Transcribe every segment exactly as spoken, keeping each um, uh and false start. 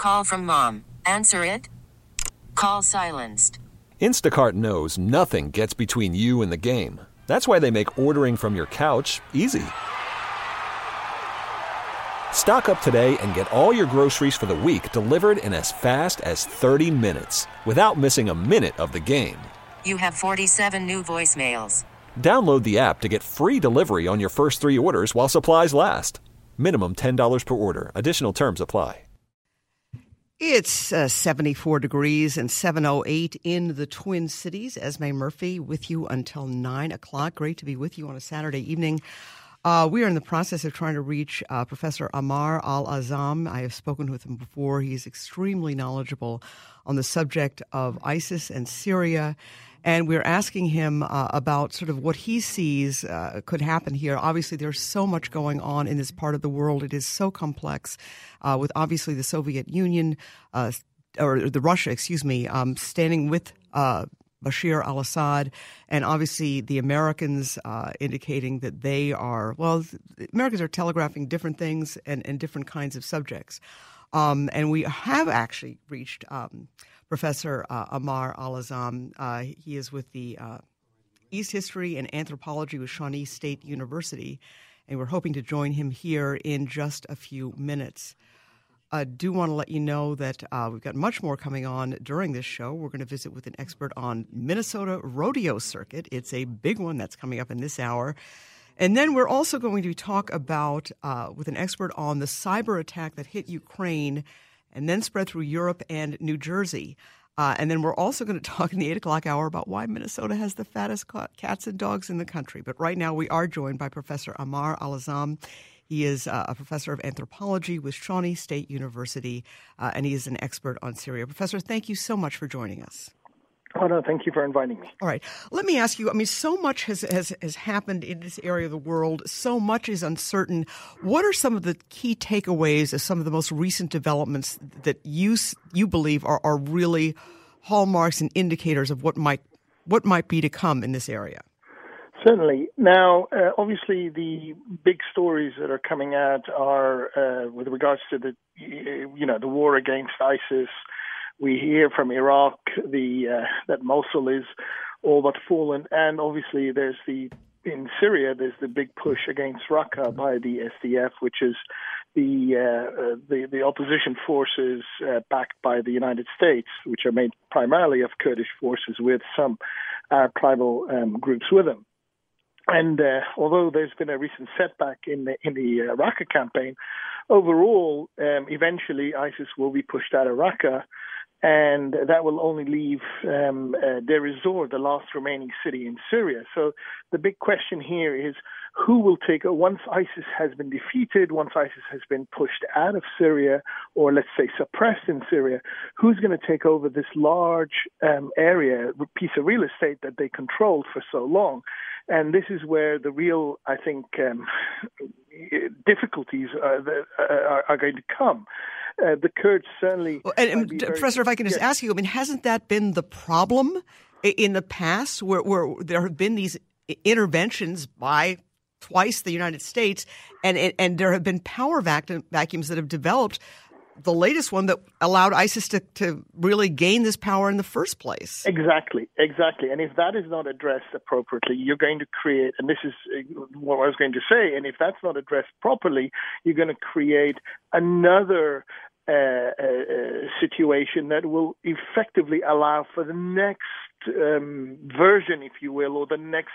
Call from mom. Answer it. Call silenced. Instacart knows nothing gets between you and the game. That's why they make ordering from your couch easy. Stock up today and get all your groceries for the week delivered in as fast as thirty minutes without missing a minute of the game. You have forty-seven new voicemails. Download the app to get free delivery on your first three orders while supplies last. Minimum ten dollars per order. Additional terms apply. It's uh, seventy-four degrees and seven oh eight in the Twin Cities. Esme Murphy with you until nine o'clock. Great to be with you on a Saturday evening. Uh, we are in the process of trying to reach uh, Professor Ammar Al-Azzam. I have spoken with him before. He's extremely knowledgeable on the subject of ISIS and Syria. And we're asking him uh, about sort of what he sees uh, could happen here. Obviously, there's so much going on in this part of the world. It is so complex uh, with obviously the Soviet Union, uh, or the Russia, excuse me, um, standing with uh Bashar al-Assad, and obviously the Americans uh, indicating that they are, well, the Americans are telegraphing different things and, and different kinds of subjects. Um, and we have actually reached um, Professor uh, Ammar Al-Azzam. Uh, he is with the uh, East History and Anthropology with Shawnee State University, and we're hoping to join him here in just a few minutes. I do want to let you know that uh, we've got much more coming on during this show. We're going to visit with an expert on Minnesota rodeo circuit. It's a big one that's coming up in this hour. And then we're also going to talk about, uh, with an expert on the cyber attack that hit Ukraine and then spread through Europe and New Jersey. Uh, and then we're also going to talk in the eight o'clock hour about why Minnesota has the fattest cats and dogs in the country. But right now we are joined by Professor Ammar Al-Azzam. He is uh, a professor of anthropology with Shawnee State University, uh, and he is an expert on Syria. Professor, thank you so much for joining us. Oh, no, thank you for inviting me. All right. Let me ask you, I mean, so much has, has, has happened in this area of the world. So much is uncertain. What are some of the key takeaways of some of the most recent developments that you you believe are, are really hallmarks and indicators of what might what might be to come in this area? Certainly. Now, uh, obviously, the big stories that are coming out are uh, with regards to the, you know, the war against ISIS. We hear from Iraq the uh, that Mosul is all but fallen, and obviously, there's the in Syria. There's the big push against Raqqa by the S D F, which is the uh, the, the opposition forces uh, backed by the United States, which are made primarily of Kurdish forces with some Arab tribal um, groups with them. And uh, although there's been a recent setback in the, in the uh, Raqqa campaign, overall, um, eventually ISIS will be pushed out of Raqqa, and that will only leave um, uh, Deir ez-Zor, the last remaining city in Syria. So the big question here is who will take, once ISIS has been defeated, once ISIS has been pushed out of Syria, or let's say suppressed in Syria, who's going to take over this large um, area, piece of real estate that they controlled for so long? And this is where the real, I think, um, difficulties are, are, are going to come. Uh, the Kurds certainly... Well, and, and Professor, if I can just yes. ask you, I mean, hasn't that been the problem in the past where, where there have been these interventions by twice the United States, and, and, and there have been power vacuum, vacuums that have developed, the latest one that allowed ISIS to, to really gain this power in the first place? Exactly, exactly. And if that is not addressed appropriately, you're going to create, and this is what I was going to say, and if that's not addressed properly, you're going to create another uh, uh, situation that will effectively allow for the next um, version, if you will, or the next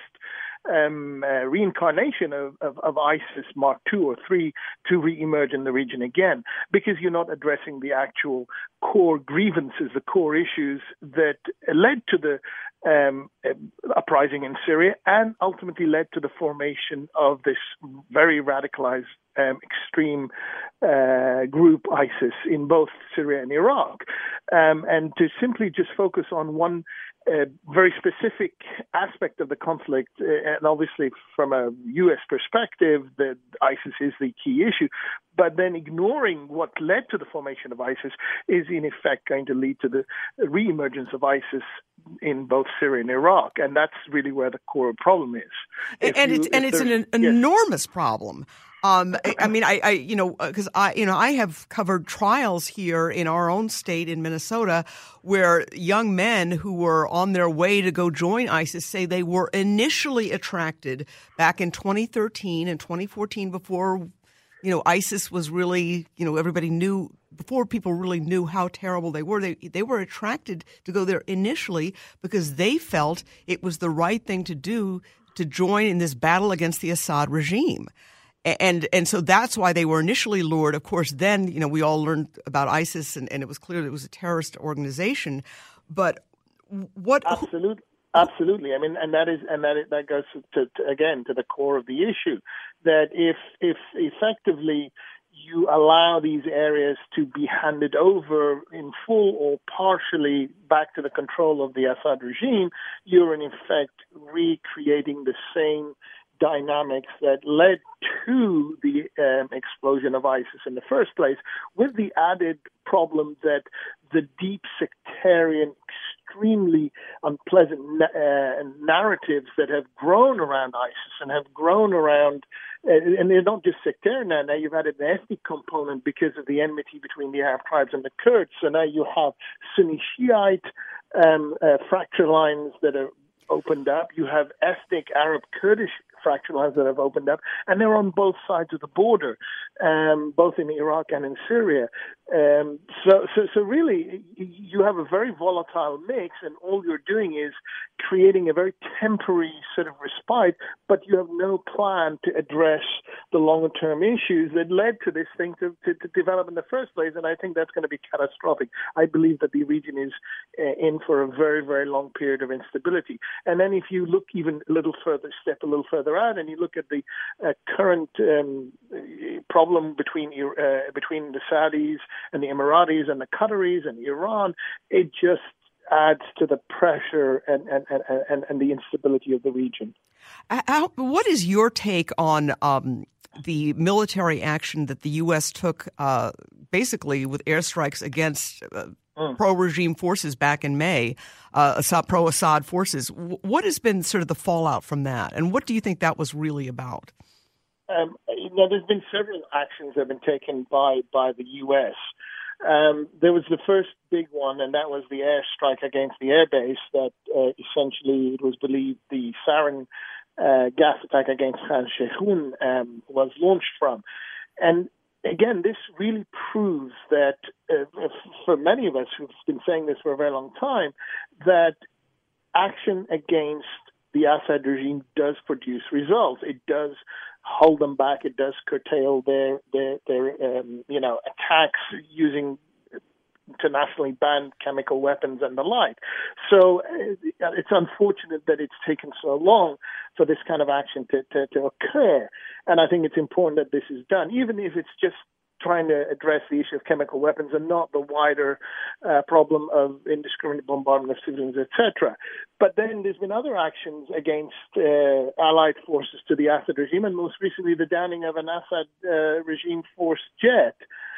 Um, uh, reincarnation of, of, of ISIS Mark two or three to reemerge in the region again, because you're not addressing the actual core grievances, the core issues that led to the um, uprising in Syria and ultimately led to the formation of this very radicalized um, extreme uh, group ISIS in both Syria and Iraq. Um, and to simply just focus on one a very specific aspect of the conflict, uh, and obviously from a U S perspective, that ISIS is the key issue, but then ignoring what led to the formation of ISIS is in effect going to lead to the reemergence of ISIS in both Syria and Iraq, and that's really where the core problem is. And, and you, it's and it's an, an yes. enormous problem. Um, I, I mean, I, I you know, because I, you know, I have covered trials here in our own state in Minnesota where young men who were on their way to go join ISIS say they were initially attracted back in twenty thirteen and twenty fourteen before, you know, ISIS was really, you know, everybody knew, before people really knew how terrible they were. They they were attracted to go there initially because they felt it was the right thing to do to join in this battle against the Assad regime. And and so that's why they were initially lured. Of course, then, you know, we all learned about ISIS and, and it was clear that it was a terrorist organization. But what? Absolutely. Absolutely. I mean, and that is, and that is, that goes to, to again to the core of the issue, that if if effectively you allow these areas to be handed over in full or partially back to the control of the Assad regime, you're in effect recreating the same dynamics that led to the um, explosion of ISIS in the first place, with the added problem that the deep sectarian, extremely unpleasant uh, narratives that have grown around ISIS and have grown around, uh, and they're not just sectarian now, now you've added an ethnic component because of the enmity between the Arab tribes and the Kurds, so now you have Sunni Shiite um, uh, fracture lines that are opened up, you have ethnic Arab Kurdish fracture lines that have opened up, and they're on both sides of the border, um, both in Iraq and in Syria. Um, so, so, so really, you have a very volatile mix, and all you're doing is creating a very temporary sort of respite, but you have no plan to address the longer-term issues that led to this thing to, to, to develop in the first place, and I think that's going to be catastrophic. I believe that the region is uh, in for a very, very long period of instability. And then if you look even a little further, step a little further out, and you look at the uh, current um, problem between uh, between the Saudis and the Emiratis and the Qataris and Iran, it just adds to the pressure and and, and, and, and the instability of the region. Uh, what is your take on um, the military action that the U S took uh, basically with airstrikes against uh, mm. pro-regime forces back in May, uh, Assad, pro-Assad forces? What has been sort of the fallout from that, and what do you think that was really about? Um, you know, there's been several actions that have been taken by, by the U S. Um, there was the first big one, and that was the airstrike against the airbase that uh, essentially it was believed the sarin uh, gas attack against Khan Sheikhoun um, was launched from. And again, this really proves that uh, for many of us who've been saying this for a very long time, that action against the Assad regime does produce results. It does hold them back. It does curtail their their, their um, you know attacks using internationally banned chemical weapons and the like. So uh, it's unfortunate that it's taken so long for this kind of action to, to, to occur. And I think it's important that this is done, even if it's just trying to address the issue of chemical weapons and not the wider uh, problem of indiscriminate bombardment of civilians, et cetera. But then there's been other actions against uh, allied forces to the Assad regime, and most recently the downing of an Assad uh, regime force jet.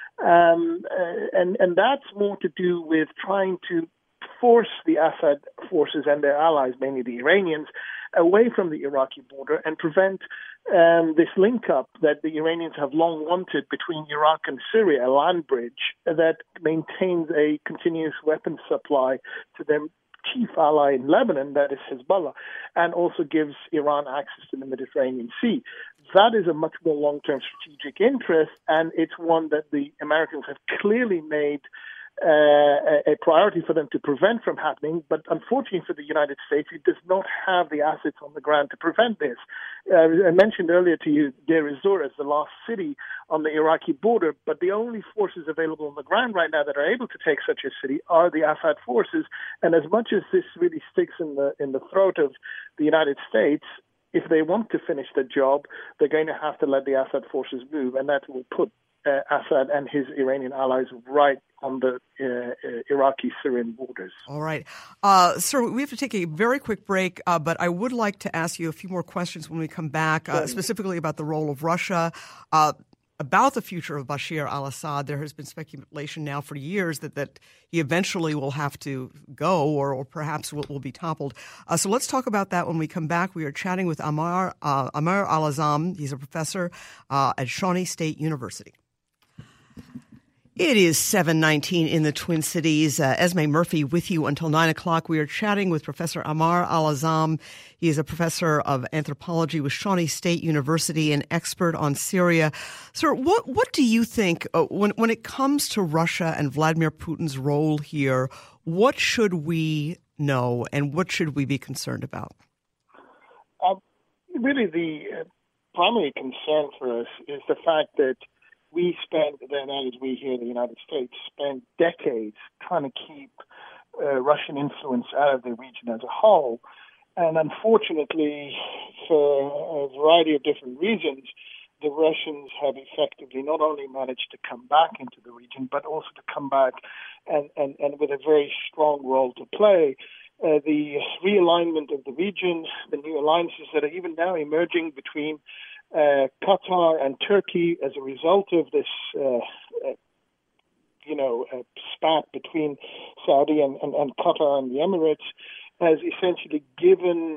Um, uh, and, and that's more to do with trying to force the Assad forces and their allies, mainly the Iranians, away from the Iraqi border and prevent um, this link-up that the Iranians have long wanted between Iraq and Syria, a land bridge that maintains a continuous weapons supply to their chief ally in Lebanon, that is Hezbollah, and also gives Iran access to the Mediterranean Sea. That is a much more long-term strategic interest, and it's one that the Americans have clearly made Uh, a priority for them to prevent from happening, but unfortunately for the United States, it does not have the assets on the ground to prevent this. Uh, I mentioned earlier to you Deir ez-Zor as the last city on the Iraqi border, but the only forces available on the ground right now that are able to take such a city are the Assad forces. And as much as this really sticks in the in the throat of the United States, if they want to finish the job, they're going to have to let the Assad forces move, and that will put uh, Assad and his Iranian allies right on the uh, uh, Iraqi-Syrian borders. All right. Uh, sir, we have to take a very quick break, uh, but I would like to ask you a few more questions when we come back, uh, specifically about the role of Russia. Uh, about the future of Bashar al-Assad. There has been speculation now for years that, that he eventually will have to go or, or perhaps will, will be toppled. Uh, so let's talk about that when we come back. We are chatting with Amar, uh, Amar Al-Azam. He's a professor uh, at Shawnee State University. It is seven nineteen in the Twin Cities. Uh, Esme Murphy with you until nine o'clock. We are chatting with Professor Amar Al-Azam. He is a professor of anthropology with Shawnee State University, an expert on Syria. Sir, what what do you think, uh, when, when it comes to Russia and Vladimir Putin's role here, what should we know and what should we be concerned about? Uh, really, the uh, primary concern for us is the fact that we spent, that is we here in the United States, spent decades trying to keep uh, Russian influence out of the region as a whole. And unfortunately, for a variety of different reasons, the Russians have effectively not only managed to come back into the region, but also to come back and, and, and with a very strong role to play. Uh, the realignment of the region, the new alliances that are even now emerging between Uh, Qatar and Turkey as a result of this, uh, uh, you know, uh, spat between Saudi and, and, and Qatar and the Emirates has essentially given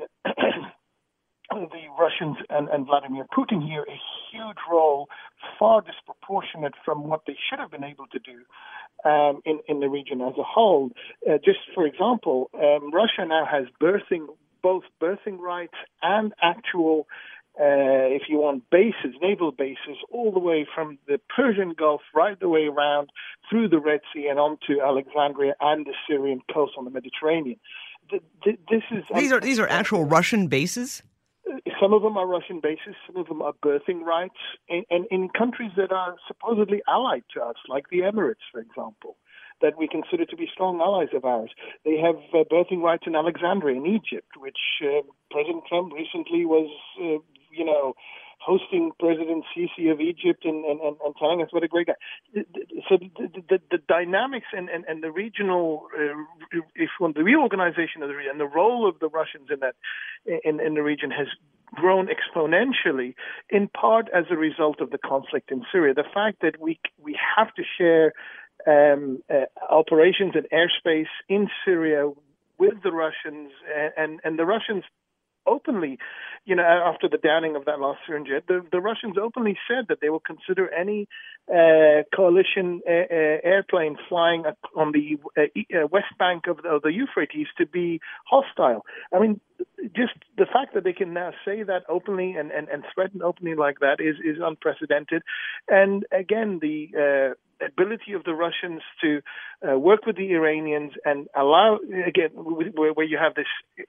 the Russians and, and Vladimir Putin here a huge role, far disproportionate from what they should have been able to do um, in, in the region as a whole. Uh, just for example, um, Russia now has birthing, both birthing rights and actual Uh, if you want bases, naval bases, all the way from the Persian Gulf right the way around through the Red Sea and onto Alexandria and the Syrian coast on the Mediterranean. The, the, this is these are these are actual Russian bases? Some of them are Russian bases. Some of them are birthing rights, and in, in, in countries that are supposedly allied to us, like the Emirates, for example, that we consider to be strong allies of ours. They have uh, birthing rights in Alexandria, in Egypt, which uh, President Trump recently was, uh, you know, hosting President Sisi of Egypt and, and, and, and telling us what a great guy. So the, the, the dynamics and, and, and the regional, uh, if one, the reorganization of the region and the role of the Russians in that in, in the region has grown exponentially, in part as a result of the conflict in Syria. The fact that we we have to share Um, uh, operations and airspace in Syria with the Russians, and, and, and the Russians openly, you know, after the downing of that last Syrian jet, the, the Russians openly said that they will consider any uh, coalition uh, uh, airplane flying on the uh, west bank of the, of the Euphrates to be hostile. I mean, just the fact that they can now say that openly and, and, and threaten openly like that is, is unprecedented. And again, the uh, ability of the Russians to uh, work with the Iranians and allow, again, where, where you have this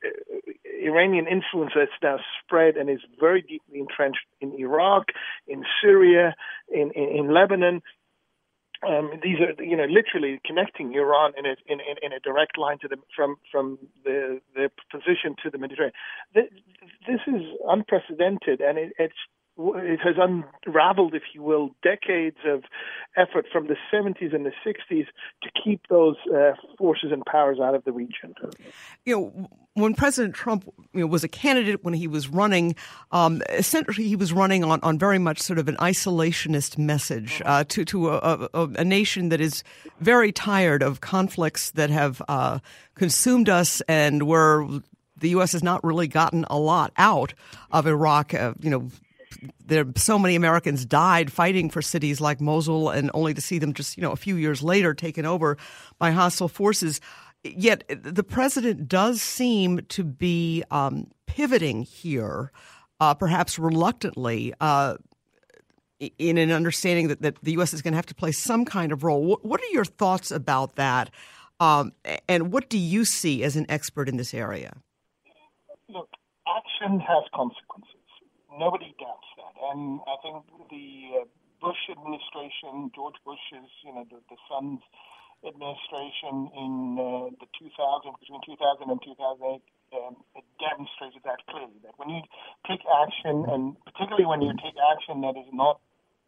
uh, Iranian influence that's now spread and is very deeply entrenched in Iraq, in Syria, in, in, in Lebanon. Um, these are, you know, literally connecting Iran in a, in, in, in a direct line to the, from from the, the position to the Mediterranean. This is unprecedented, and it, it's it has unraveled, if you will, decades of effort from the seventies and the sixties to keep those uh, forces and powers out of the region. You know, when President Trump you know, was a candidate, when he was running, um, essentially he was running on, on very much sort of an isolationist message uh, to, to a, a, a nation that is very tired of conflicts that have uh, consumed us and where the U S has not really gotten a lot out of Iraq, uh, you know, there so many Americans died fighting for cities like Mosul, and only to see them just, you know, a few years later taken over by hostile forces. Yet the president does seem to be um, pivoting here, uh, perhaps reluctantly, uh, in an understanding that, that the U S is going to have to play some kind of role. What, what are your thoughts about that? Um, and what do you see as an expert in this area? Look, action has consequences. Nobody doubts that. And I think the uh, Bush administration, George Bush's, you know, the, the son's administration in uh, the two thousand, between two thousand and two thousand eight, um, it demonstrated that clearly, that when you take action, and particularly when you take action that is not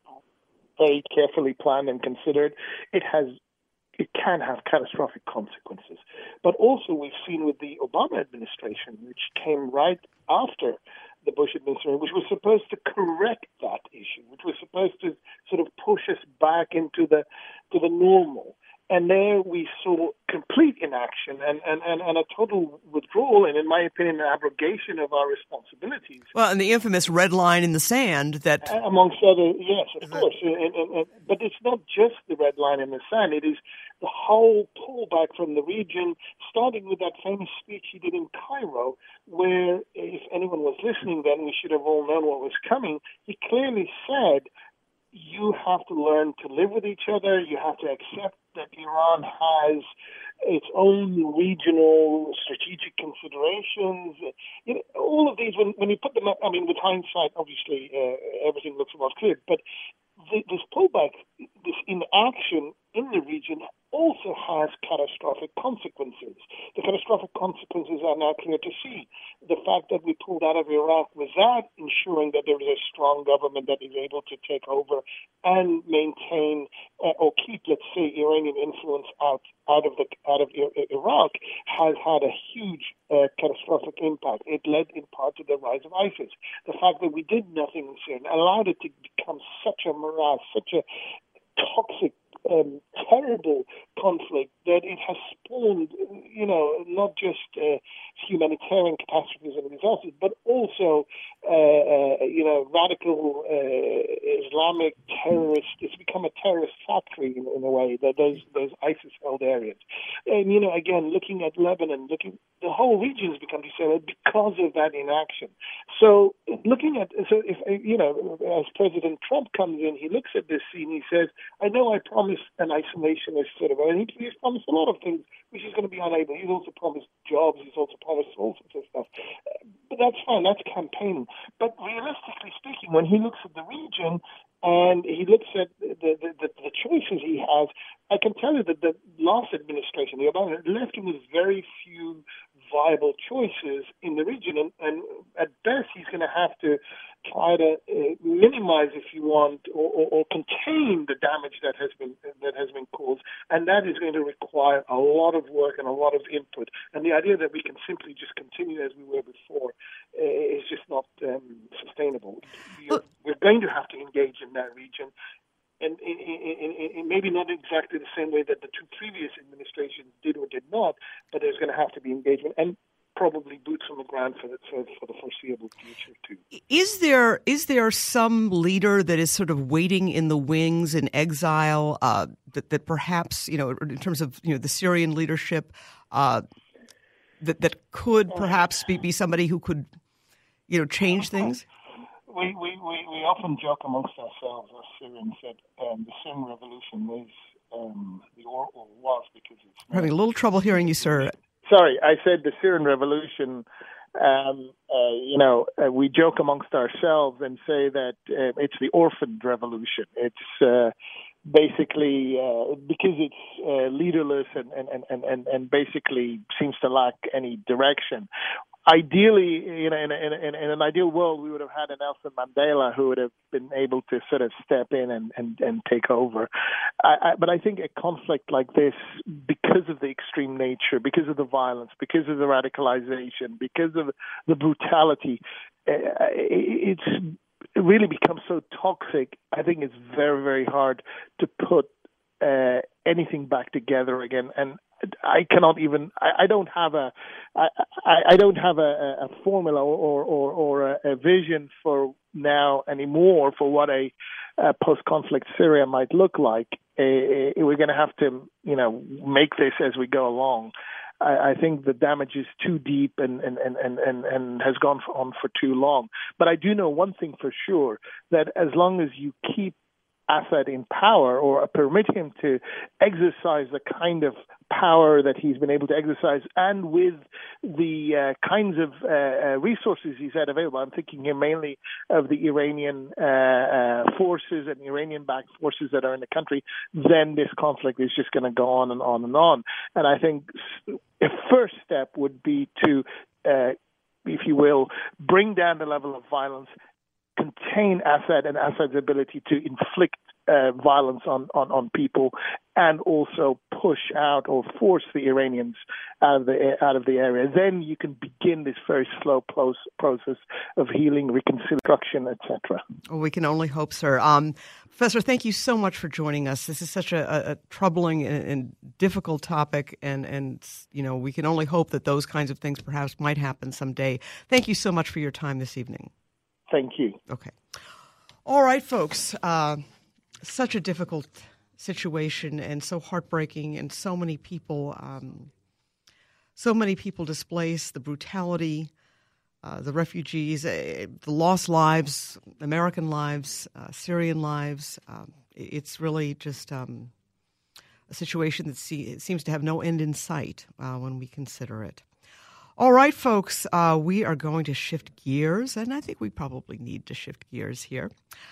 very carefully planned and considered, it has it can have catastrophic consequences. But also we've seen with the Obama administration, which came right after the Bush administration, which was supposed to correct that issue, which was supposed to sort of push us back into the to the normal. And there we saw complete inaction and, and, and, and a total withdrawal, and in my opinion, an abrogation of our responsibilities. Well, and the infamous red line in the sand that... Amongst other, yes, of course. And, and, and, but it's not just the red line in the sand. It is the whole pullback from the region, starting with that famous speech he did in Cairo, where, if anyone was listening then, we should have all known what was coming. He clearly said, you have to learn to live with each other. You have to accept that Iran has its own regional strategic considerations. You know, all of these, when, when you put them up, I mean, with hindsight, obviously, uh, everything looks a lot clearer. But the, this pullback, this inaction in the region also has catastrophic consequences. The catastrophic consequences are now clear to see. The fact that we pulled out of Iraq without ensuring that there is a strong government that is able to take over and maintain uh, or keep, let's say, Iranian influence out out of the out of Iraq has had a huge uh, catastrophic impact. It led in part to the rise of ISIS. The fact that we did nothing in Syria allowed it to become such a morass, such a toxic, um, terrible conflict that it has spawned, you know, not just uh, humanitarian catastrophes and disasters, but also, uh, uh, you know, radical uh, Islamic terrorists. It's become a terrorist factory in, in a way, that those those ISIS-held areas. And, you know, again, looking at Lebanon, looking, the whole region has become destabilized because of that inaction. So looking at, so if, you know, as President Trump comes in, he looks at this scene, he says, I know I promised an isolationist sort of, and he's promised a lot of things which he's going to be unable. He's also promised jobs, he's also promised all sorts of stuff. But that's fine, that's campaigning. But realistically speaking, when he looks at the region and he looks at the, the, the, the choices he has, I can tell you that the last administration, the Obama, left him with very few viable choices in the region, and, and at best he's going to have to try to uh, minimize, if you want, or, or, or contain the damage that has been that has been caused, and that is going to require a lot of work and a lot of input. And the idea that we can simply just continue as we were before uh, is just not um, sustainable. We're, we're going to have to engage in that region. And in, in, in, in maybe not exactly the same way that the two previous administrations did or did not, but there's going to have to be engagement and probably boots on the ground for the, for, for the foreseeable future too. Is there is there some leader that is sort of waiting in the wings in exile uh, that that perhaps, you know, in terms of, you know, the Syrian leadership, uh, that that could perhaps be, be somebody who could, you know, change things? We, we, we, we often joke amongst ourselves as Syrians that um, the Syrian revolution is um, the or, or was because it's I'm having a little trouble hearing you, sir. Sorry, I said the Syrian revolution. Um, uh, you know, uh, we joke amongst ourselves and say that uh, it's the orphaned revolution. It's uh, basically uh, because it's uh, leaderless and, and, and, and, and basically seems to lack any direction. Ideally, you know, in, in, in, in an ideal world, we would have had a Nelson Mandela who would have been able to sort of step in and, and, and take over. I, I, but I think a conflict like this, because of the extreme nature, because of the violence, because of the radicalization, because of the brutality, it's it really becomes so toxic. I think it's very, very hard to put uh, anything back together again. And I cannot even. I, I don't have a. I, I, I don't have a, a formula or or, or a, a vision for now anymore for what a, a post-conflict Syria might look like. Uh, we're going to have to, you know, make this as we go along. I, I think the damage is too deep and and, and, and, and, and has gone on for too long. But I do know one thing for sure, that as long as you keep Assad in power or permit him to exercise the kind of power that he's been able to exercise, and with the uh, kinds of uh, uh, resources he's had available. I'm thinking here mainly of the Iranian uh, uh, forces and Iranian-backed forces that are in the country. Then this conflict is just going to go on and on and on. And I think a first step would be to, uh, if you will, bring down the level of violence, contain Assad and Assad's ability to inflict uh, violence on, on, on people, and also push out or force the Iranians out of the out of the area. Then you can begin this very slow process of healing, reconstruction, et cetera. Well, we can only hope, sir. Um, Professor, thank you so much for joining us. This is such a, a troubling and, and difficult topic, and, and you know we can only hope that those kinds of things perhaps might happen someday. Thank you so much for your time this evening. Thank you. Okay. All right, folks. Uh, such a difficult situation and so heartbreaking, and so many people, um, so many people displaced, the brutality, uh, the refugees, uh, the lost lives, American lives, uh, Syrian lives. Um, it's really just um, a situation that see, seems to have no end in sight uh, when we consider it. All right, folks, uh, we are going to shift gears, and I think we probably need to shift gears here.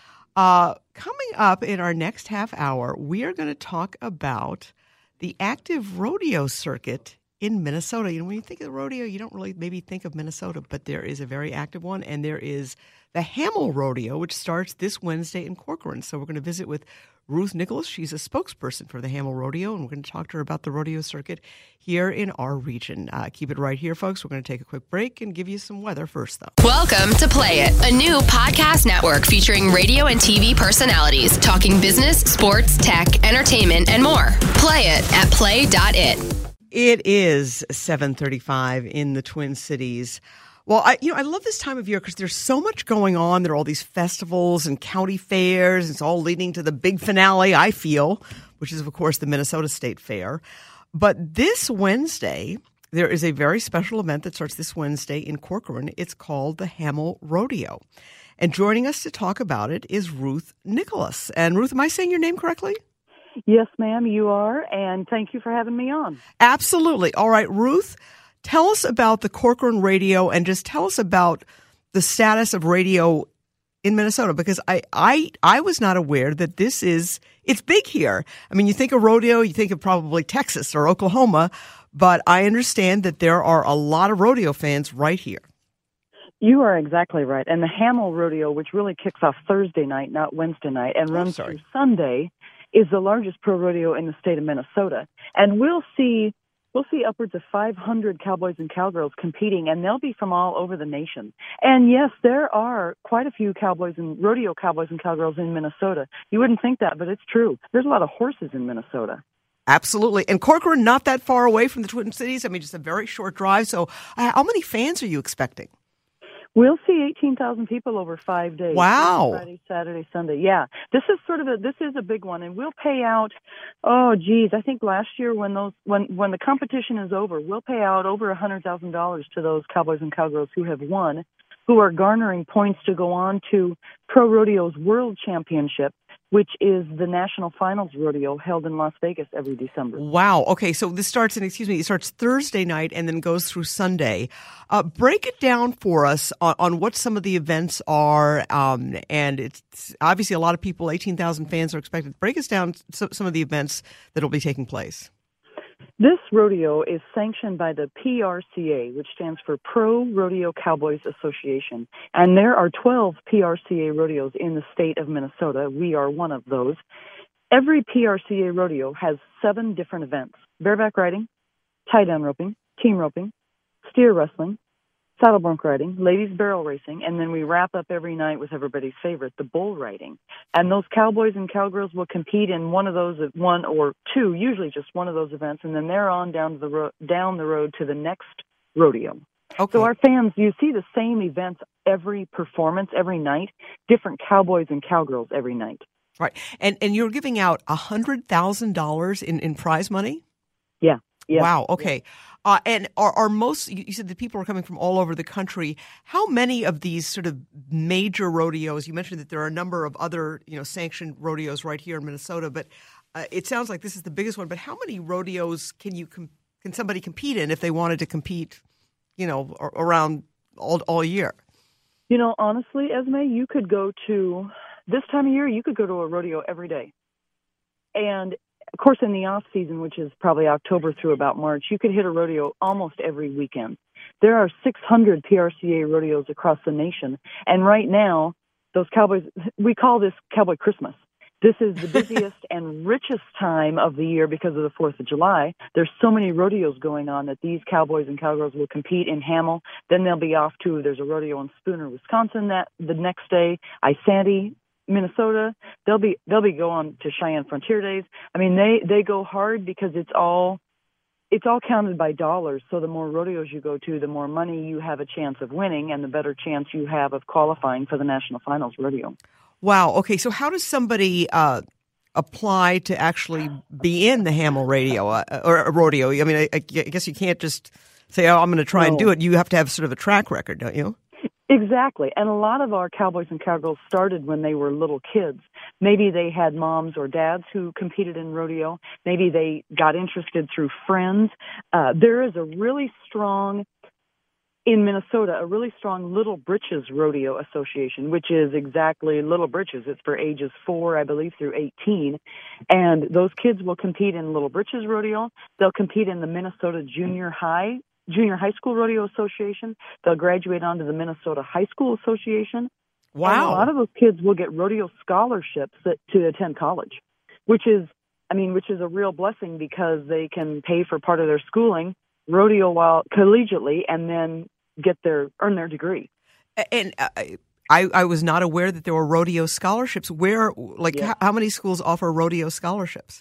Uh, coming up in our next half hour, we are going to talk about the active rodeo circuit in Minnesota. You know, when you think of the rodeo, you don't really maybe think of Minnesota, but there is a very active one, and there is the Hamel Rodeo, which starts this Wednesday in Corcoran. So we're going to visit with Ruth Nicholas. She's a spokesperson for the Hamel Rodeo, and we're going to talk to her about the rodeo circuit here in our region. Uh, keep it right here, folks. We're going to take a quick break and give you some weather first, though. Welcome to Play It, a new podcast network featuring radio and T V personalities talking business, sports, tech, entertainment, and more. Play it at play dot it. It is seven thirty-five in the Twin Cities. Well, I you know I love this time of year because there's so much going on. There are all these festivals and county fairs. It's all leading to the big finale, I feel, which is, of course, the Minnesota State Fair. But this Wednesday, there is a very special event that starts this Wednesday in Corcoran. It's called the Hamel Rodeo. And joining us to talk about it is Ruth Nicholas. And Ruth, am I saying your name correctly? Yes, ma'am, you are. And thank you for having me on. Absolutely. All right, Ruth. Tell us about the Corcoran Radio, and just tell us about the status of radio in Minnesota, because I, I I was not aware that this is, it's big here. I mean, you think of rodeo, you think of probably Texas or Oklahoma, but I understand that there are a lot of rodeo fans right here. You are exactly right. And the Hamel Rodeo, which really kicks off Thursday night, not Wednesday night, and runs through Sunday, is the largest pro rodeo in the state of Minnesota. And we'll see We'll see upwards of five hundred cowboys and cowgirls competing, and they'll be from all over the nation. And yes, there are quite a few cowboys and rodeo cowboys and cowgirls in Minnesota. You wouldn't think that, but it's true. There's a lot of horses in Minnesota. Absolutely. And Corcoran, not that far away from the Twin Cities. I mean, just a very short drive. So uh, how many fans are you expecting? We'll see eighteen thousand people over five days. Wow. Friday, Saturday, Sunday. Yeah. This is sort of a, this is a big one. And we'll pay out, oh, geez, I think last year when those, when, when the competition is over, we'll pay out over one hundred thousand dollars to those cowboys and cowgirls who have won, who are garnering points to go on to Pro Rodeo's World Championship, which is the national finals rodeo held in Las Vegas every December. Wow. Okay, so this starts, and excuse me, it starts Thursday night and then goes through Sunday. Uh, break it down for us on, on what some of the events are, um, and it's obviously a lot of people, eighteen thousand fans are expected. Break us down some, some of the events that will be taking place. This rodeo is sanctioned by the P R C A, which stands for Pro Rodeo Cowboys Association. And there are twelve P R C A rodeos in the state of Minnesota. We are one of those. Every P R C A rodeo has seven different events: bareback riding, tie-down roping, team roping, steer wrestling, saddle bronc riding, ladies barrel racing, and then we wrap up every night with everybody's favorite, the bull riding. And those cowboys and cowgirls will compete in one of those, one or two, usually just one of those events, and then they're on down the road, down the road to the next rodeo. Okay. So our fans, you see the same events every performance, every night, different cowboys and cowgirls every night. Right. And and you're giving out one hundred thousand dollars in, in prize money? Yeah. Yeah. Wow. Okay. Uh, and are, are most, you said that people are coming from all over the country. How many of these sort of major rodeos, you mentioned that there are a number of other, you know, sanctioned rodeos right here in Minnesota, but uh, it sounds like this is the biggest one. But how many rodeos can you, com- can somebody compete in if they wanted to compete, you know, around all, all year? You know, honestly, Esme, you could go to, this time of year, you could go to a rodeo every day. And of course, in the off season, which is probably October through about March, you could hit a rodeo almost every weekend. There are six hundred P R C A rodeos across the nation. And right now, those cowboys, we call this Cowboy Christmas. This is the busiest and richest time of the year because of the fourth of July. There's so many rodeos going on that these cowboys and cowgirls will compete in Hamel. Then they'll be off to, there's a rodeo in Spooner, Wisconsin that the next day, Isanti, Minnesota. They'll be they'll be going to Cheyenne Frontier Days. I mean, they, they go hard because it's all it's all counted by dollars. So the more rodeos you go to, the more money you have a chance of winning and the better chance you have of qualifying for the National Finals Rodeo. Wow. Okay. So how does somebody uh, apply to actually be in the Hamel Radio uh, or a rodeo? I mean, I, I guess you can't just say, oh, I'm going to try no. and do it. You have to have sort of a track record, don't you? Exactly. And a lot of our cowboys and cowgirls started when they were little kids. Maybe they had moms or dads who competed in rodeo. Maybe they got interested through friends. Uh, there is a really strong, in Minnesota, a really strong Little Britches Rodeo Association, which is exactly Little Britches. It's for ages four, I believe, through eighteen. And those kids will compete in Little Britches Rodeo. They'll compete in the Minnesota Junior High Junior High School Rodeo Association. They'll graduate onto the Minnesota High School Association. Wow. And a lot of those kids will get rodeo scholarships that, to attend college, which is, I mean, which is a real blessing because they can pay for part of their schooling, rodeo while collegiately, and then get their, earn their degree. And uh, I, I was not aware that there were rodeo scholarships. Where, like, yeah. how, how many schools offer rodeo scholarships?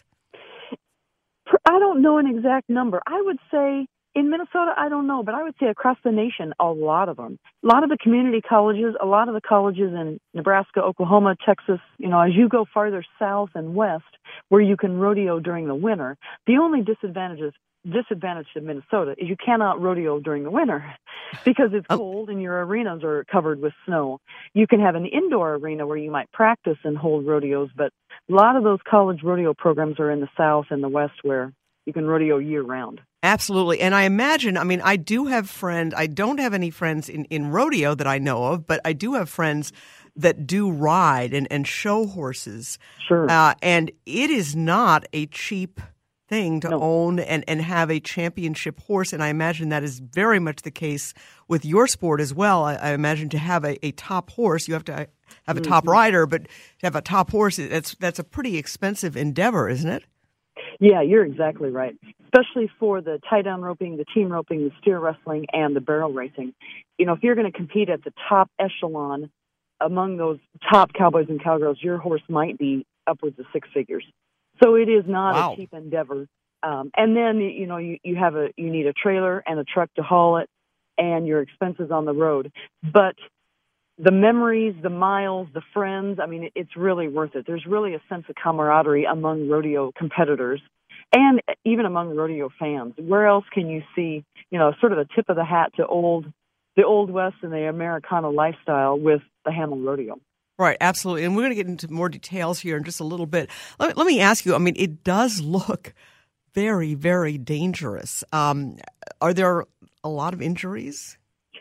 I don't know an exact number. I would say, in Minnesota, I don't know, but I would say across the nation, a lot of them. A lot of the community colleges, a lot of the colleges in Nebraska, Oklahoma, Texas, you know, as you go farther south and west where you can rodeo during the winter, the only disadvantages disadvantage to Minnesota is you cannot rodeo during the winter because it's oh. cold and your arenas are covered with snow. You can have an indoor arena where you might practice and hold rodeos, but a lot of those college rodeo programs are in the south and the west where you can rodeo year-round. Absolutely. And I imagine, I mean, I do have friends, I don't have any friends in, in rodeo that I know of, but I do have friends that do ride and, and show horses. Sure. Uh, and it is not a cheap thing to no. own and, and have a championship horse. And I imagine that is very much the case with your sport as well. I, I imagine to have a, a top horse, you have to have a top mm-hmm. rider, but to have a top horse, that's that's a pretty expensive endeavor, isn't it? Yeah, you're exactly right, especially for the tie-down roping, the team roping, the steer wrestling, and the barrel racing. You know, if you're going to compete at the top echelon among those top cowboys and cowgirls, your horse might be upwards of six figures. So it is not wow. a cheap endeavor. Um, and then, you know, you, you have a you need a trailer and a truck to haul it and your expenses on the road. But the memories, the miles, the friends, I mean, it, it's really worth it. There's really a sense of camaraderie among rodeo competitors and even among rodeo fans. Where else can you see, you know, sort of a tip of the hat to old, the Old West and the Americana lifestyle with the Hamel Rodeo? Right, absolutely. And we're going to get into more details here in just a little bit. Let me, let me ask you, I mean, it does look very, very dangerous. Um, are there a lot of injuries?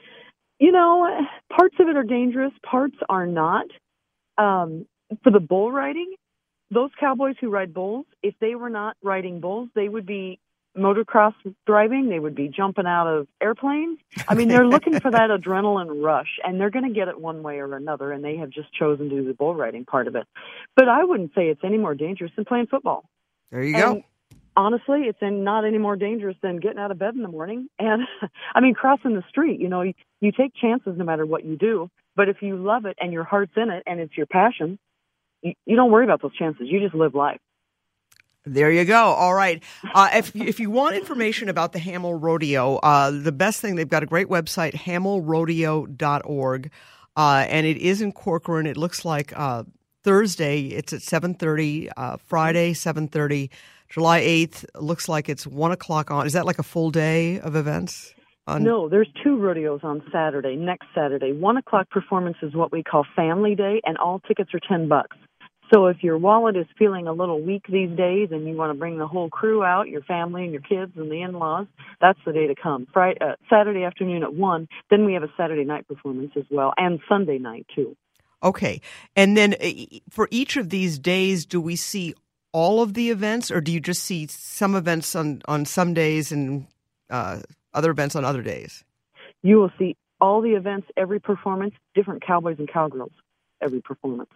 You know, parts of it are dangerous, parts are not. Um, for the bull riding, those cowboys who ride bulls, if they were not riding bulls, they would be motocross driving, they would be jumping out of airplanes. I mean, they're looking for that adrenaline rush, and they're going to get it one way or another, and they have just chosen to do the bull riding part of it. But I wouldn't say it's any more dangerous than playing football. There you and go. Honestly, it's not any more dangerous than getting out of bed in the morning. And, I mean, crossing the street, you know, you, you take chances no matter what you do. But if you love it and your heart's in it and it's your passion, you, you don't worry about those chances. You just live life. There you go. All right. Uh, if if you want information about the Hamel Rodeo, uh, the best thing, they've got a great website, hamel rodeo dot org, uh, and it is in Corcoran. It looks like uh, Thursday, it's at seven thirty, uh, Friday, seven thirty, July eighth, looks like it's one o'clock on. Is that like a full day of events? On- no, there's two rodeos on Saturday, next Saturday. One o'clock performance is what we call Family Day, and all tickets are ten bucks. So if your wallet is feeling a little weak these days and you want to bring the whole crew out, your family and your kids and the in-laws, that's the day to come. Friday, uh, Saturday afternoon at one, then we have a Saturday night performance as well, and Sunday night too. Okay. And then for each of these days, do we see all of the events, or do you just see some events on, on some days and uh, other events on other days? You will see all the events, every performance, different cowboys and cowgirls, every performance.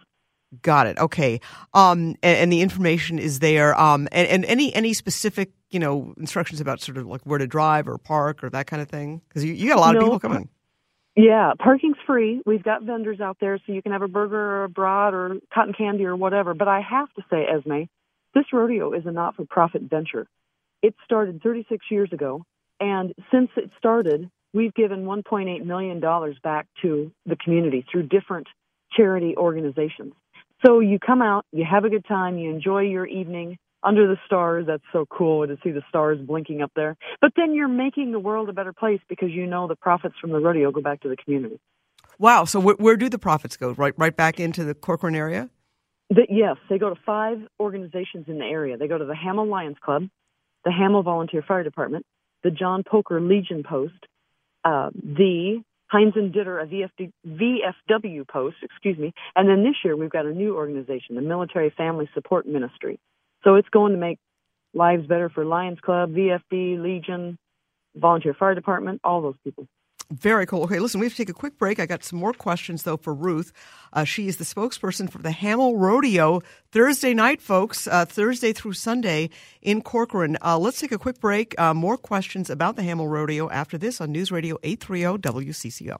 Got it. Okay. Um, and, and the information is there. Um, and, and any any specific, you know, instructions about sort of like where to drive or park or that kind of thing? Because you, you got a lot no, of people coming. Yeah, parking's free. We've got vendors out there, so you can have a burger or a brat or cotton candy or whatever. But I have to say, Esme, this rodeo is a not-for-profit venture. It started thirty-six years ago, and since it started, we've given one point eight million dollars back to the community through different charity organizations. So you come out, you have a good time, you enjoy your evening under the stars. That's so cool to see the stars blinking up there. But then you're making the world a better place because you know the profits from the rodeo go back to the community. Wow. So where, where do the profits go? Right right back into the Corcoran area? The, yes, they go to five organizations in the area. They go to the Hamel Lions Club, the Hamel Volunteer Fire Department, the John Poker Legion Post, uh, the Heinz and Ditter, a V F D, V F W post, excuse me. And then this year we've got a new organization, the Military Family Support Ministry. So it's going to make lives better for Lions Club, V F D, Legion, Volunteer Fire Department, all those people. Very cool. Okay, listen, we have to take a quick break. I got some more questions, though, for Ruth. Uh, she is the spokesperson for the Hamel Rodeo Thursday night, folks, uh, Thursday through Sunday in Corcoran. Uh, let's take a quick break. Uh, more questions about the Hamel Rodeo after this on News Radio eight thirty W C C O.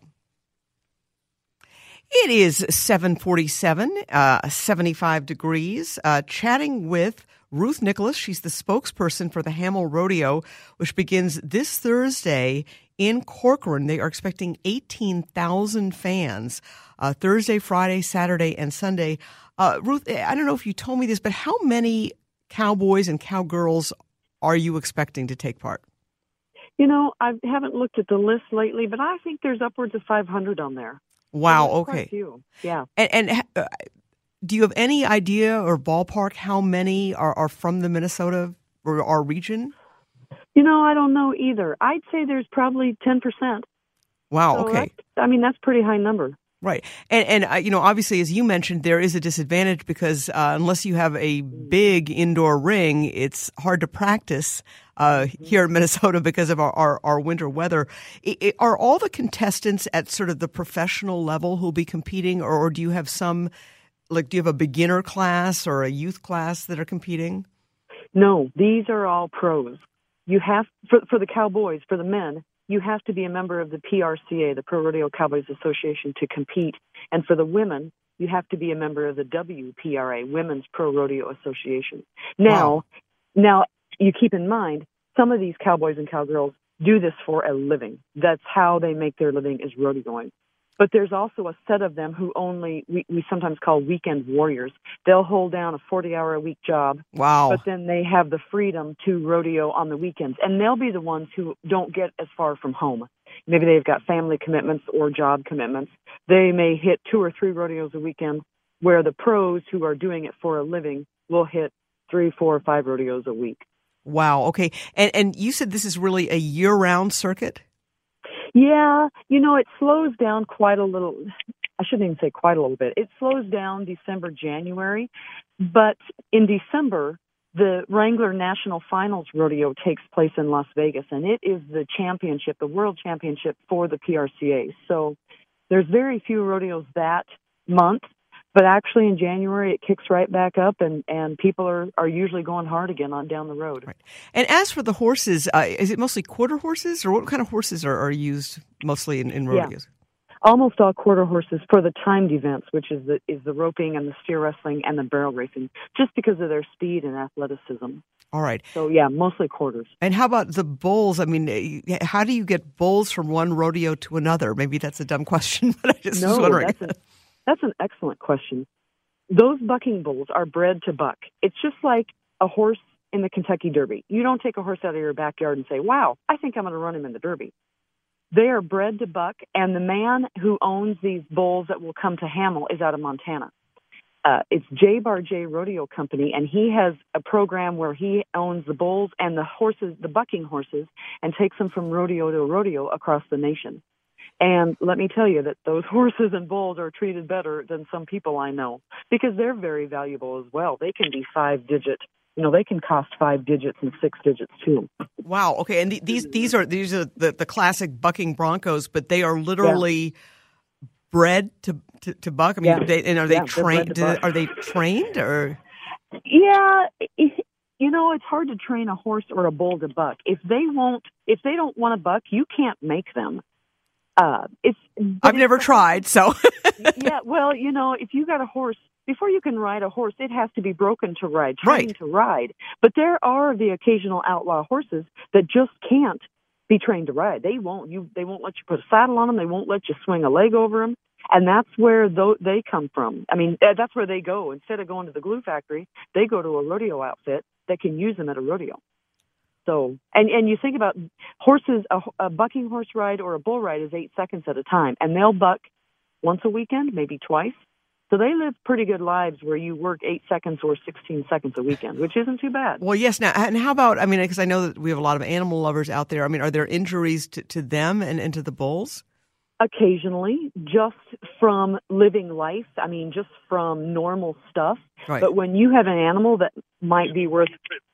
It is seven forty-seven, uh, seventy-five degrees, uh, chatting with Ruth Nicholas. She's the spokesperson for the Hamel Rodeo, which begins this Thursday in Corcoran. They are expecting eighteen thousand fans uh, Thursday, Friday, Saturday, and Sunday. Uh, Ruth, I don't know if you told me this, but how many cowboys and cowgirls are you expecting to take part? You know, I haven't looked at the list lately, but I think there's upwards of five hundred on there. Wow, so okay. Quite a few. Yeah. And, and uh, do you have any idea or ballpark how many are, are from the Minnesota or our region? You know, I don't know either. I'd say there's probably ten percent. Wow, so okay. I mean, that's a pretty high number. Right. And, and uh, you know, obviously, as you mentioned, there is a disadvantage because uh, unless you have a big indoor ring, it's hard to practice uh, here in Minnesota because of our, our, our winter weather. It, it, are all the contestants at sort of the professional level who'll be competing, or, or do you have some, like, do you have a beginner class or a youth class that are competing? No, these are all pros. You have, for, for the cowboys, for the men, you have to be a member of the P R C A, the Pro Rodeo Cowboys Association, to compete. And for the women, you have to be a member of the W P R A, Women's Pro Rodeo Association. Now, wow. now you keep in mind, some of these cowboys and cowgirls do this for a living. That's how they make their living, is rodeoing. But there's also a set of them who only, we, we sometimes call weekend warriors. They'll hold down a forty-hour-a-week job. Wow. But then they have the freedom to rodeo on the weekends. And they'll be the ones who don't get as far from home. Maybe they've got family commitments or job commitments. They may hit two or three rodeos a weekend, where the pros who are doing it for a living will hit three, four, or five rodeos a week. Wow, okay. And, and you said this is really a year-round circuit? Yeah, you know, it slows down quite a little. I shouldn't even say quite a little bit. It slows down December, January. But in December, the Wrangler National Finals Rodeo takes place in Las Vegas, and it is the championship, the world championship for the P R C A. So there's very few rodeos that month. But actually in January, it kicks right back up, and, and people are, are usually going hard again on down the road. Right. And as for the horses, uh, is it mostly quarter horses, or what kind of horses are, are used mostly in, in rodeos? Yeah. Almost all quarter horses for the timed events, which is the is the roping and the steer wrestling and the barrel racing, just because of their speed and athleticism. All right. So, yeah, mostly quarters. And how about the bulls? I mean, how do you get bulls from one rodeo to another? Maybe that's a dumb question, but I just no, was wondering. That's, a, that's an excellent question. Those bucking bulls are bred to buck. It's just like a horse in the Kentucky Derby. You don't take a horse out of your backyard and say, wow, I think I'm going to run him in the Derby. They are bred to buck, and the man who owns these bulls that will come to Hamel is out of Montana. Uh, it's J Bar J Rodeo Company, and he has a program where he owns the bulls and the horses, the bucking horses, and takes them from rodeo to rodeo across the nation. And let me tell you that those horses and bulls are treated better than some people I know, because they're very valuable as well. They can be five-digit. You know, they can cost five digits and six digits too. Wow. Okay. And th- these these are these are the, the classic bucking broncos, but they are literally yeah. bred to to, to buck? I mean, Yeah. they, and are they Yeah, they're bred trained? to Do, buck. are they trained or? Yeah, it, you know, it's hard to train a horse or a bull to buck. If they won't, if they don't want to buck, you can't make them. Uh, it's. I've never tried, so. Yeah, well, you know, if you got a horse, before you can ride a horse, it has to be broken to ride, trained Right. to ride. But there are the occasional outlaw horses that just can't be trained to ride. They won't. You. They won't let you put a saddle on them. They won't let you swing a leg over them. And that's where th- they come from. I mean, uh, that's where they go. Instead of going to the glue factory, they go to a rodeo outfit that can use them at a rodeo. So, and, and you think about horses, a, a bucking horse ride or a bull ride is eight seconds at a time, and they'll buck once a weekend, maybe twice. So they live pretty good lives where you work eight seconds or sixteen seconds a weekend, which isn't too bad. Well, yes. Now, and how about, I mean, because I know that we have a lot of animal lovers out there. I mean, are there injuries to, to them and, and to the bulls? Occasionally, just from living life. I mean, just from normal stuff. Right. But when you have an animal that might be worth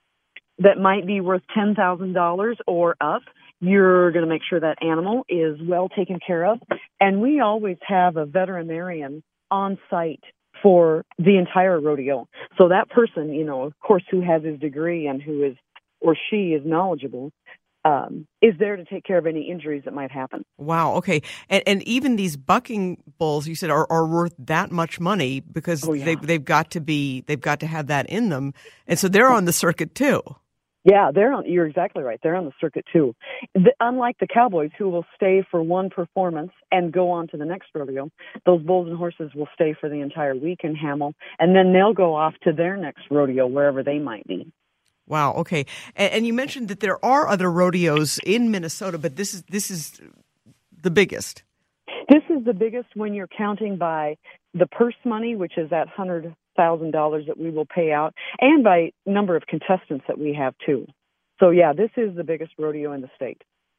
that might be worth ten thousand dollars or up, you're going to make sure that animal is well taken care of. And we always have a veterinarian on site for the entire rodeo. So that person, you know, of course, who has his degree and who is or she is knowledgeable, um, is there to take care of any injuries that might happen. Wow. Okay. And and even these bucking bulls, you said, are, are worth that much money because Oh, yeah. they they've got to be they've got to have that in them, and so they're on the circuit too. Yeah, they're on. You're exactly right. They're on the circuit too. The, unlike the cowboys, who will stay for one performance and go on to the next rodeo, those bulls and horses will stay for the entire week in Hamel, and then they'll go off to their next rodeo wherever they might be. Wow. Okay. And, and you mentioned that there are other rodeos in Minnesota, but this is this is the biggest. This is the biggest when you're counting by the purse money, which is that hundred thousand dollars that we will pay out, and by number of contestants that we have too. So yeah, this is the biggest rodeo in the state.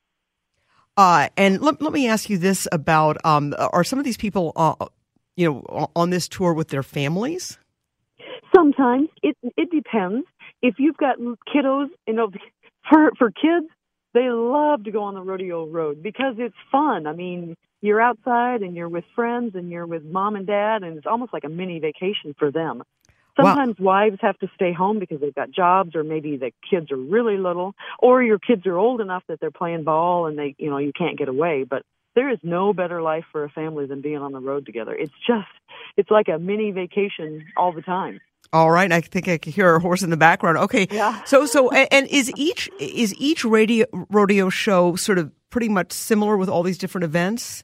Uh, and let, let me ask you this about, um, are some of these people, uh, you know, on this tour with their families? Sometimes it it depends. If you've got kiddos, you know, for for kids, they love to go on the rodeo road because it's fun. I mean, you're outside and you're with friends and you're with mom and dad, and it's almost like a mini vacation for them. Sometimes wow. wives have to stay home because they've got jobs, or maybe the kids are really little, or your kids are old enough that they're playing ball and they, you know, you can't get away. But there is no better life for a family than being on the road together. It's just, it's like a mini vacation all the time. All right, I think I can hear a horse in the background. Okay, yeah. so so and is each is each radio rodeo show sort of pretty much similar with all these different events?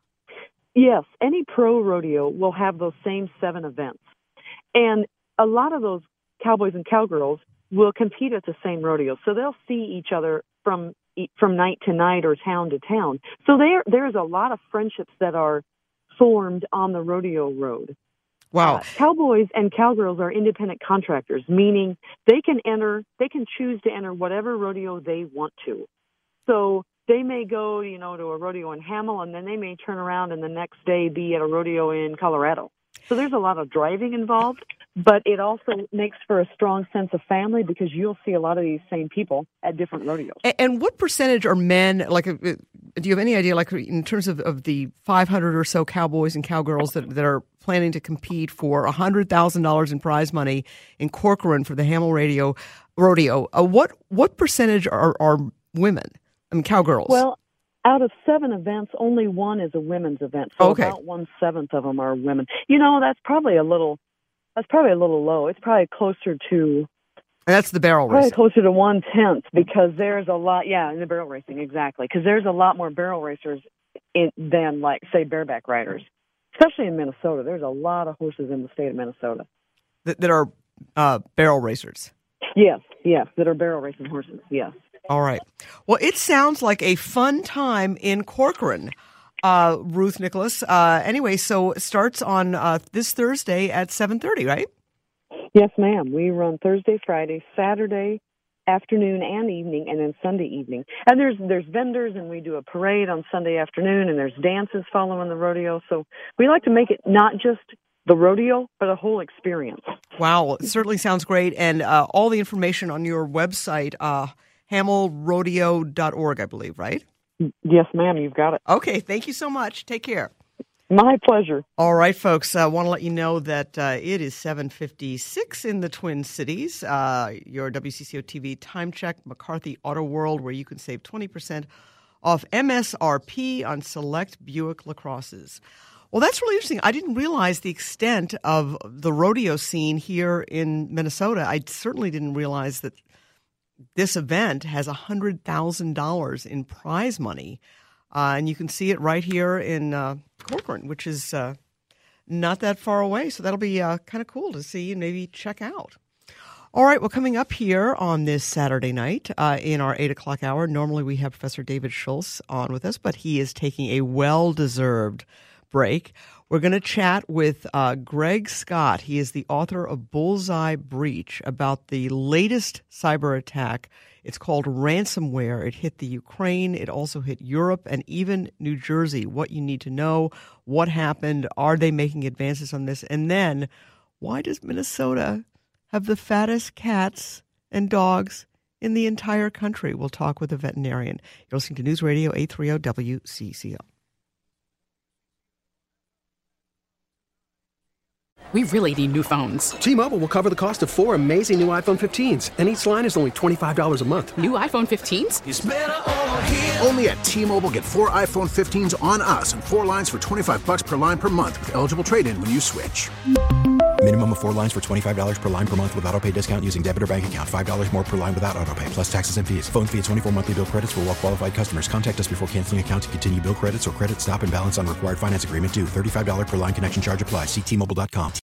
Yes, any pro rodeo will have those same seven events, and a lot of those cowboys and cowgirls will compete at the same rodeo, so they'll see each other from from night to night or town to town. So there there's a lot of friendships that are formed on the rodeo road. Wow. Uh, cowboys and cowgirls are independent contractors, meaning they can enter, they can choose to enter whatever rodeo they want to. So they may go, you know, to a rodeo in Hamel, and then they may turn around and the next day be at a rodeo in Colorado. So there's a lot of driving involved, but it also makes for a strong sense of family because you'll see a lot of these same people at different rodeos. And, and what percentage are men, like, uh, do you have any idea, like, in terms of, of the five hundred or so cowboys and cowgirls that, that are planning to compete for one hundred thousand dollars in prize money in Corcoran for the Hamel Radio Rodeo, uh, what what percentage are, are women, I mean, cowgirls? Well, out of seven events, only one is a women's event. So okay. about one-seventh of them are women. You know, that's probably a little, that's probably a little low. It's probably closer to... And that's the barrel Probably racing. closer to one-tenth because there's a lot, yeah, in the barrel racing, exactly. Because there's a lot more barrel racers in, than, like, say, bareback riders. Especially in Minnesota. There's a lot of horses in the state of Minnesota. That, that are uh, barrel racers. Yes, yes, that are barrel racing horses, yes. All right. Well, it sounds like a fun time in Corcoran, uh, Ruth Nicholas. Uh, anyway, so it starts on uh, this Thursday at seven thirty, right? Yes, ma'am. We run Thursday, Friday, Saturday afternoon and evening, and then Sunday evening. And there's there's vendors, and we do a parade on Sunday afternoon, and there's dances following the rodeo. So we like to make it not just the rodeo, but a whole experience. Wow. It certainly sounds great. And uh, all the information on your website, uh, hamel rodeo dot org, I believe, right? Yes, ma'am. You've got it. Okay. Thank you so much. Take care. My pleasure. All right, folks. I want to let you know that uh, it is seven fifty-six in the Twin Cities. Uh, your W C C O T V time check, McCarthy Auto World, where you can save twenty percent off M S R P on select Buick LaCrosses. Well, that's really interesting. I didn't realize the extent of the rodeo scene here in Minnesota. I certainly didn't realize that this event has one hundred thousand dollars in prize money. Uh, and you can see it right here in uh, Corcoran, which is uh, not that far away. So that'll be uh, kind of cool to see and maybe check out. All right, well, coming up here on this Saturday night uh, in our eight o'clock hour, normally we have Professor David Schultz on with us, but he is taking a well-deserved break. We're going to chat with uh, Greg Scott. He is the author of Bullseye Breach, about the latest cyber attack. It's called ransomware. It hit the Ukraine. It also hit Europe and even New Jersey. What you need to know, what happened, are they making advances on this? And then, why does Minnesota have the fattest cats and dogs in the entire country? We'll talk with a veterinarian. You're listening to News Radio eight thirty W C C O. We really need new phones. T-Mobile will cover the cost of four amazing new iPhone fifteens, and each line is only twenty-five dollars a month. New iPhone fifteens? It's better over here. Only at T-Mobile, get four iPhone fifteens on us and four lines for twenty-five dollars per line per month with eligible trade-in when you switch. Minimum of four lines for twenty-five dollars per line per month with autopay discount using debit or bank account. five dollars more per line without autopay, plus taxes and fees. Phone fee at twenty-four monthly bill credits for well-qualified customers. Contact us before canceling account to continue bill credits or credit stop and balance on required finance agreement due. thirty-five dollars per line connection charge applies. See T Mobile dot com.